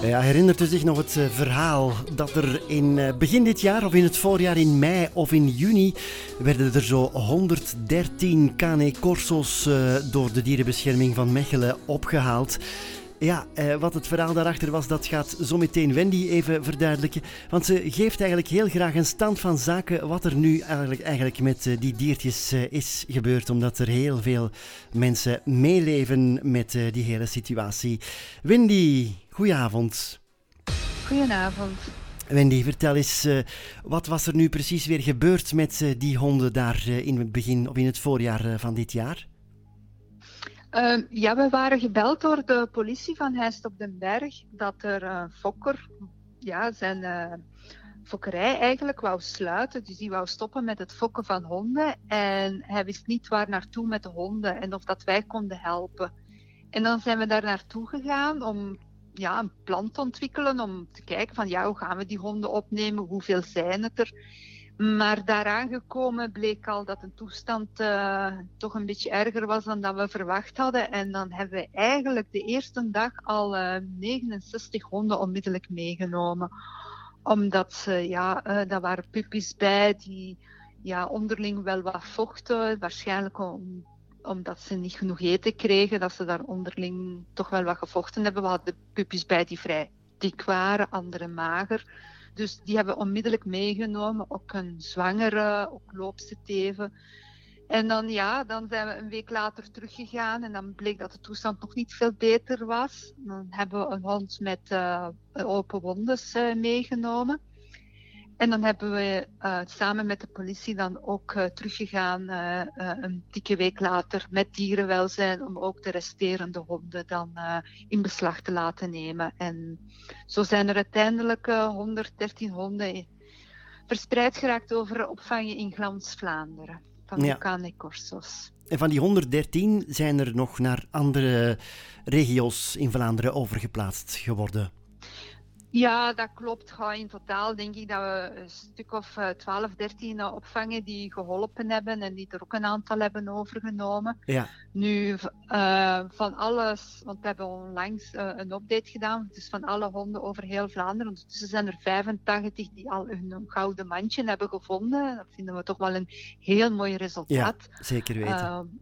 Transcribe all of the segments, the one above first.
Ja, herinnert u zich nog het verhaal dat er in begin dit jaar of in het voorjaar in mei of in juni werden er zo 113 cane corso's door de dierenbescherming van Mechelen opgehaald. Ja, wat het verhaal daarachter was, dat gaat zo meteen Wendy even verduidelijken. Want ze geeft eigenlijk heel graag een stand van zaken wat er nu eigenlijk met die diertjes is gebeurd. Omdat er heel veel mensen meeleven met die hele situatie. Wendy, goedenavond. Goedenavond. Wendy, vertel eens, wat was er nu precies weer gebeurd met die honden daar in het begin of in het voorjaar van dit jaar? We waren gebeld door de politie van Heist op den Berg dat er een fokker zijn fokkerij eigenlijk wou sluiten. Dus die wou stoppen met het fokken van honden. En hij wist niet waar naartoe met de honden en of dat wij konden helpen. En dan zijn we daar naartoe gegaan om een plan te ontwikkelen. Om te kijken van hoe gaan we die honden opnemen, hoeveel zijn het er. Maar daaraan gekomen bleek al dat de toestand toch een beetje erger was dan dat we verwacht hadden. En dan hebben we eigenlijk de eerste dag al 69 honden onmiddellijk meegenomen. Omdat daar waren puppies bij die onderling wel wat vochten. Waarschijnlijk omdat ze niet genoeg eten kregen, dat ze daar onderling toch wel wat gevochten hebben. We hadden puppies bij die vrij dik waren, andere mager. Dus die hebben we onmiddellijk meegenomen. Ook een zwangere, ook loopt even. En dan zijn we een week later teruggegaan. En dan bleek dat de toestand nog niet veel beter was. Dan hebben we een hond met open wondes meegenomen. En dan hebben we samen met de politie dan ook teruggegaan een dikke week later met dierenwelzijn om ook de resterende honden dan in beslag te laten nemen. En zo zijn er uiteindelijk 113 honden verspreid geraakt over opvangen in Vlaams-Vlaanderen van de cane corso's. En van die 113 zijn er nog naar andere regio's in Vlaanderen overgeplaatst geworden? Ja, dat klopt. In totaal denk ik dat we een stuk of 12, 13 opvangen die geholpen hebben en die er ook een aantal hebben overgenomen. Ja. Nu, van alles, want we hebben onlangs een update gedaan, dus van alle honden over heel Vlaanderen. Ondertussen zijn er 85 die al hun gouden mandje hebben gevonden. Dat vinden we toch wel een heel mooi resultaat. Ja, zeker weten.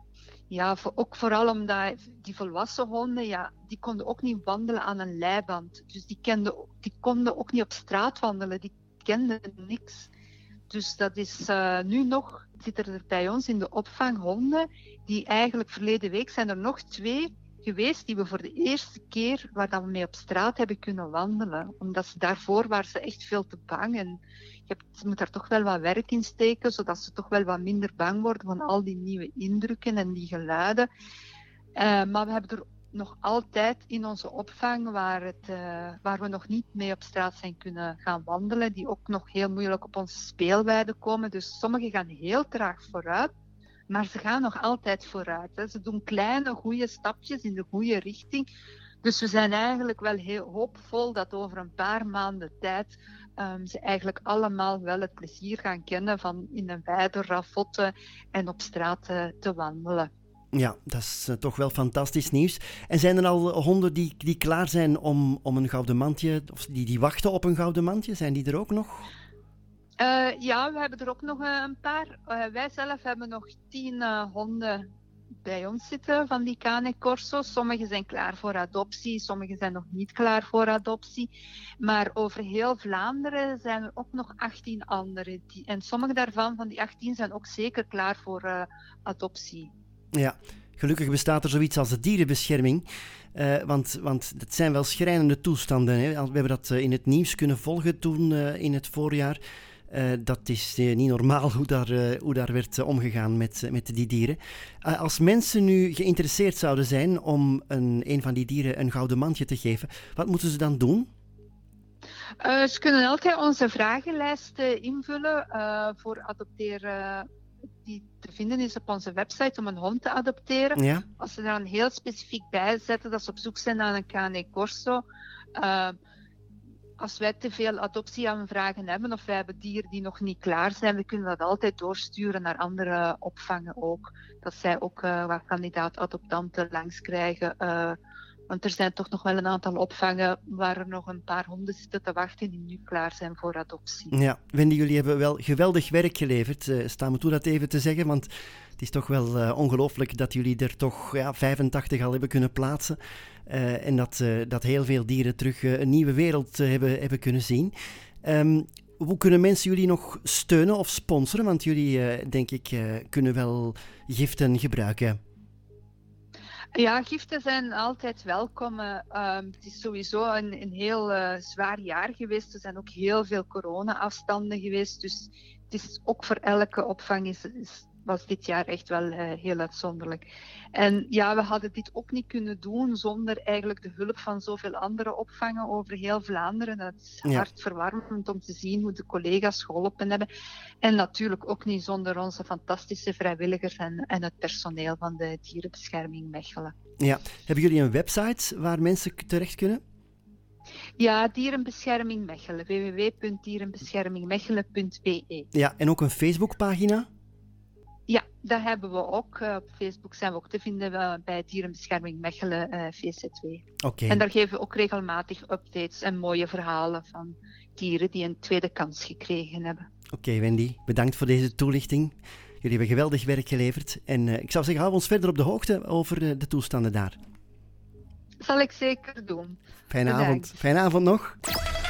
Ook vooral omdat die volwassen honden, die konden ook niet wandelen aan een leiband. Dus die konden ook niet op straat wandelen, die kenden niks. Dus dat is nu nog, zitten er bij ons in de opvang honden, die eigenlijk verleden week zijn er nog 2 geweest die we voor de eerste keer, waar dat we mee op straat hebben kunnen wandelen. Omdat ze daarvoor waren ze echt veel te bang. En je moet daar toch wel wat werk in steken, zodat ze toch wel wat minder bang worden van al die nieuwe indrukken en die geluiden. Maar we hebben er nog altijd in onze opvang waar we nog niet mee op straat zijn kunnen gaan wandelen, die ook nog heel moeilijk op onze speelweide komen. Dus sommigen gaan heel traag vooruit. Maar ze gaan nog altijd vooruit. Hè. Ze doen kleine, goede stapjes in de goede richting. Dus we zijn eigenlijk wel heel hoopvol dat over een paar maanden tijd ze eigenlijk allemaal wel het plezier gaan kennen van in een weide ravotten en op straat te wandelen. Ja, dat is toch wel fantastisch nieuws. En zijn er al honden die klaar zijn om een gouden mandje, of die wachten op een gouden mandje? Zijn die er ook nog? We hebben er ook nog een paar. Wij zelf hebben nog 10 honden bij ons zitten van die cane corso's. Sommige zijn klaar voor adoptie, sommige zijn nog niet klaar voor adoptie. Maar over heel Vlaanderen zijn er ook nog 18 andere. En sommige daarvan, van die 18, zijn ook zeker klaar voor adoptie. Ja, gelukkig bestaat er zoiets als de dierenbescherming. Want het zijn wel schrijnende toestanden. Hè? We hebben dat in het nieuws kunnen volgen toen in het voorjaar. Dat is niet normaal hoe daar werd omgegaan met die dieren. Als mensen nu geïnteresseerd zouden zijn om een van die dieren een gouden mandje te geven, wat moeten ze dan doen? Ze kunnen altijd onze vragenlijst invullen voor adopteren, die te vinden is op onze website om een hond te adopteren. Ja. Als ze daar dan heel specifiek bij zetten dat ze op zoek zijn naar een cane corso. Als wij te veel adoptieaanvragen hebben of wij hebben dieren die nog niet klaar zijn, we kunnen dat altijd doorsturen naar andere opvangen ook. Dat zij ook wat kandidaat-adoptanten langs krijgen Want er zijn toch nog wel een aantal opvangen waar er nog een paar honden zitten te wachten die nu klaar zijn voor adoptie. Ja, Wendy, jullie hebben wel geweldig werk geleverd. Sta me toe dat even te zeggen, want het is toch wel ongelooflijk dat jullie er toch 85 al hebben kunnen plaatsen. En dat heel veel dieren terug een nieuwe wereld hebben kunnen zien. Hoe kunnen mensen jullie nog steunen of sponsoren? Want jullie, denk ik, kunnen wel giften gebruiken. Ja, giften zijn altijd welkom. Het is sowieso een heel zwaar jaar geweest. Er zijn ook heel veel corona-afstanden geweest. Dus het is ook voor elke opvang was dit jaar echt wel heel uitzonderlijk. En ja, we hadden dit ook niet kunnen doen zonder eigenlijk de hulp van zoveel andere opvangen over heel Vlaanderen. Dat is hartverwarmend om te zien hoe de collega's geholpen hebben. En natuurlijk ook niet zonder onze fantastische vrijwilligers en het personeel van de Dierenbescherming Mechelen. Ja, hebben jullie een website waar mensen terecht kunnen? Ja, Dierenbescherming Mechelen. www.dierenbeschermingmechelen.be. Ja, en ook een Facebookpagina? Ja, dat hebben we ook. Op Facebook zijn we ook te vinden bij Dierenbescherming Mechelen VZW. Okay. En daar geven we ook regelmatig updates en mooie verhalen van dieren die een tweede kans gekregen hebben. Oké, Wendy, bedankt voor deze toelichting. Jullie hebben geweldig werk geleverd. En ik zou zeggen, hou ons verder op de hoogte over de toestanden daar. Zal ik zeker doen. Fijne avond. Fijne avond nog.